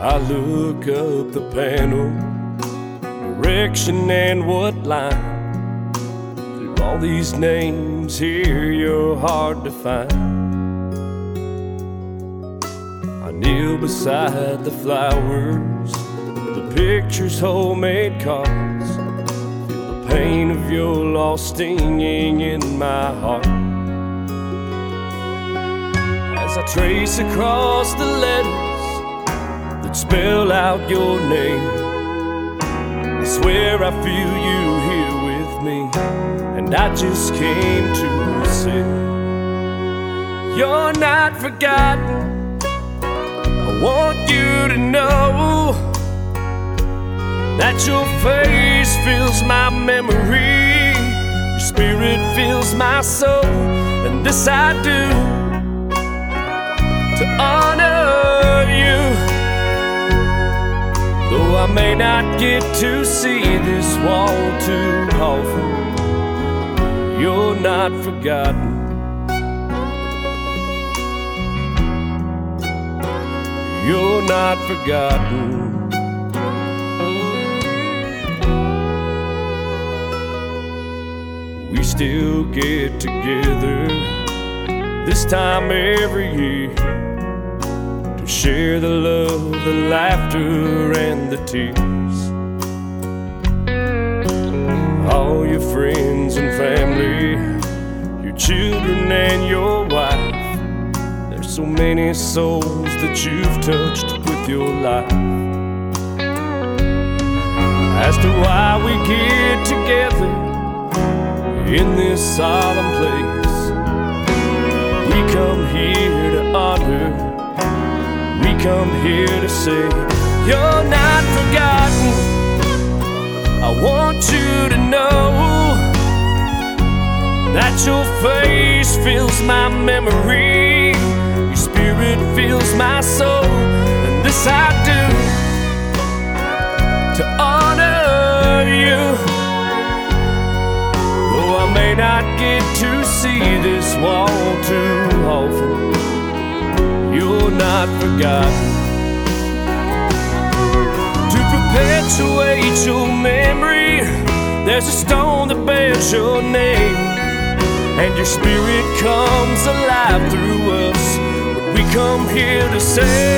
I look up the panel, direction and what line. Through all these names here, you're hard to find. I kneel beside the flowers, the pictures, homemade cards. Feel the pain of your loss stinging in my heart. As I trace across the letters that spell out your name, I swear I feel you here with me, and I just came to say you're not forgotten. I want you to know that your face fills my memory, your spirit fills my soul, and this I do to honor you. Though I may not get to see this wall too often, you're not forgotten. You're not forgotten. We still get together this time every year to share the love, the laughter, and the tears. All your friends and family, your children and your wife, there's so many souls that you've touched with your life. As to why we get together in this solemn place, we come here to honor, we come here to say you're not forgotten. I want you to know that your face fills my memory, your spirit fills my soul, and this I do to honor you. Though I may not get to see this wall too often, you're not forgotten. To perpetuate your memory, there's a stone that bears your name, and your spirit comes alive through us when we come here to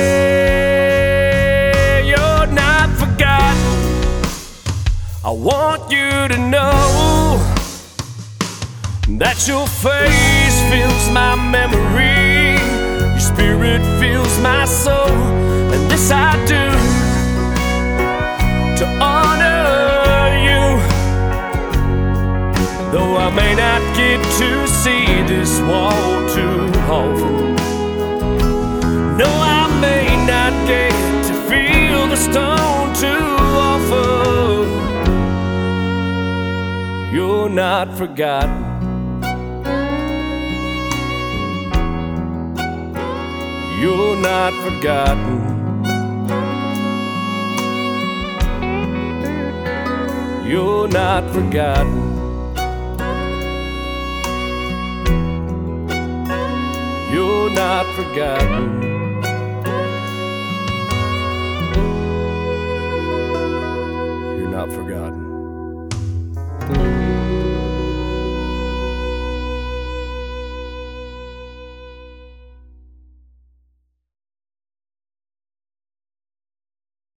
say you're not forgotten. I want you to know that your face fills my memory, your spirit fills my soul, and this I do to honor you. Though I may not get to see this wall too often, no, I may not get to feel the stone too often, you're not forgotten. You're not forgotten. You're not forgotten. You're not forgotten.